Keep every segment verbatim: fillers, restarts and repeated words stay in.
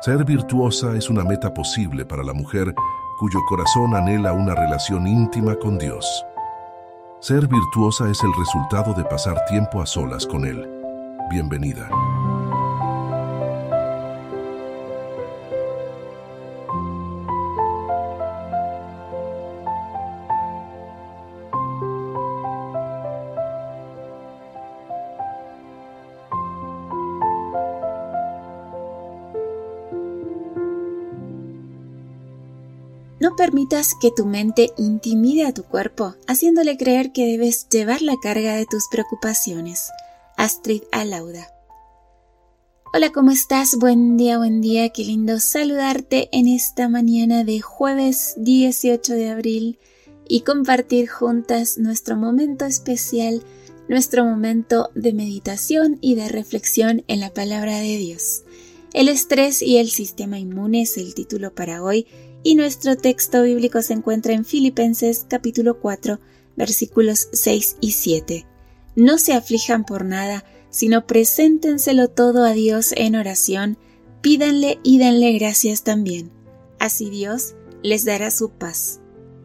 Ser virtuosa es una meta posible para la mujer cuyo corazón anhela una relación íntima con Dios. Ser virtuosa es el resultado de pasar tiempo a solas con Él. Bienvenida. No permitas que tu mente intimide a tu cuerpo, haciéndole creer que debes llevar la carga de tus preocupaciones. Astrid Alauda. Hola, ¿cómo estás? Buen día, buen día. Qué lindo saludarte en esta mañana de jueves dieciocho de abril y compartir juntas nuestro momento especial, nuestro momento de meditación y de reflexión en la palabra de Dios. El estrés y el sistema inmune es el título para hoy. Y nuestro texto bíblico se encuentra en Filipenses capítulo cuatro, versículos seis y siete. No se aflijan por nada, sino preséntenselo todo a Dios en oración, pídanle y denle gracias también. Así Dios les dará su paz.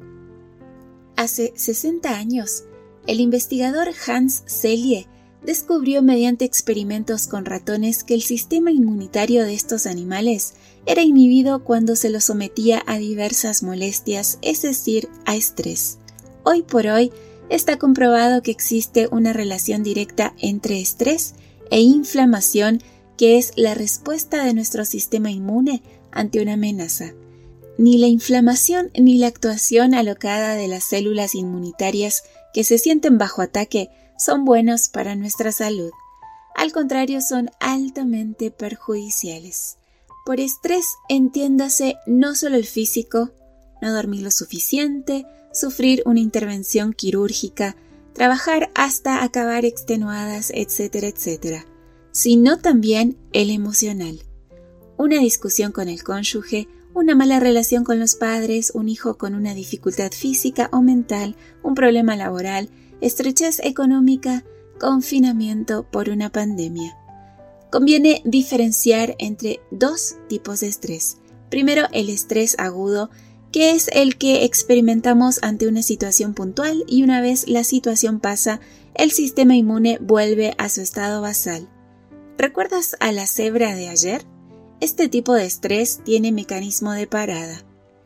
Hace sesenta años, el investigador Hans Selye descubrió mediante experimentos con ratones que el sistema inmunitario de estos animales era inhibido cuando se los sometía a diversas molestias, es decir, a estrés. Hoy por hoy está comprobado que existe una relación directa entre estrés e inflamación, que es la respuesta de nuestro sistema inmune ante una amenaza. Ni la inflamación ni la actuación alocada de las células inmunitarias que se sienten bajo ataque son buenos para nuestra salud. Al contrario, son altamente perjudiciales. Por estrés, entiéndase no solo el físico, no dormir lo suficiente, sufrir una intervención quirúrgica, trabajar hasta acabar extenuadas, etcétera, etcétera, sino también el emocional. Una discusión con el cónyuge, una mala relación con los padres, un hijo con una dificultad física o mental, un problema laboral, estrechez económica, confinamiento por una pandemia. Conviene diferenciar entre dos tipos de estrés. Primero, el estrés agudo, que es el que experimentamos ante una situación puntual y una vez la situación pasa, el sistema inmune vuelve a su estado basal. ¿Recuerdas a la cebra de ayer? Este tipo de estrés tiene mecanismo de parada.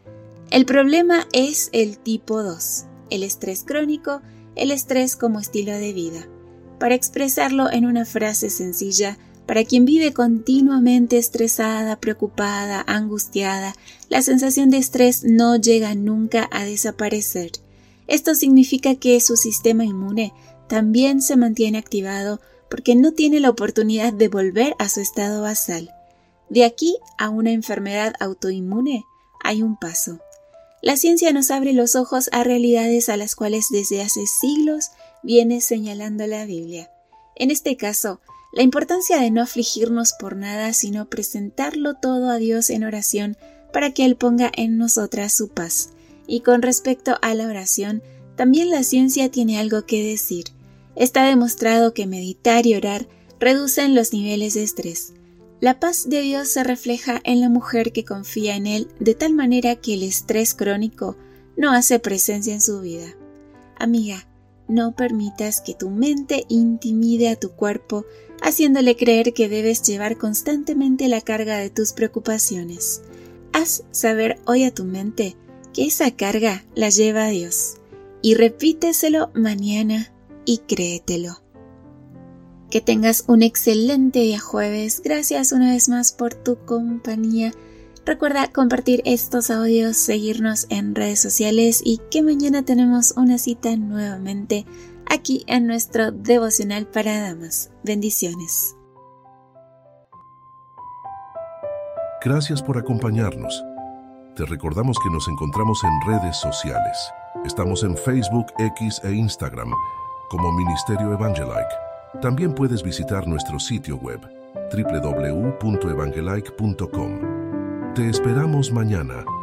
El problema es el tipo dos, el estrés crónico, el estrés como estilo de vida. Para expresarlo en una frase sencilla, para quien vive continuamente estresada, preocupada, angustiada, la sensación de estrés no llega nunca a desaparecer. Esto significa que su sistema inmune también se mantiene activado porque no tiene la oportunidad de volver a su estado basal. De aquí a una enfermedad autoinmune hay un paso. La ciencia nos abre los ojos a realidades a las cuales desde hace siglos viene señalando la Biblia. En este caso, la importancia de no afligirnos por nada, sino presentarlo todo a Dios en oración para que Él ponga en nosotras su paz. Y con respecto a la oración, también la ciencia tiene algo que decir. Está demostrado que meditar y orar reducen los niveles de estrés. La paz de Dios se refleja en la mujer que confía en Él de tal manera que el estrés crónico no hace presencia en su vida. Amiga, no permitas que tu mente intimide a tu cuerpo, haciéndole creer que debes llevar constantemente la carga de tus preocupaciones. Haz saber hoy a tu mente que esa carga la lleva a Dios y repíteselo mañana y créetelo. Que tengas un excelente día jueves. Gracias una vez más por tu compañía. Recuerda compartir estos audios, seguirnos en redes sociales y que mañana tenemos una cita nuevamente aquí en nuestro devocional para damas. Bendiciones. Gracias por acompañarnos. Te recordamos que nos encontramos en redes sociales. Estamos en Facebook, X e Instagram como Ministerio Evangelike. También puedes visitar nuestro sitio web doble u doble u doble u punto evangelike punto com. Te esperamos mañana.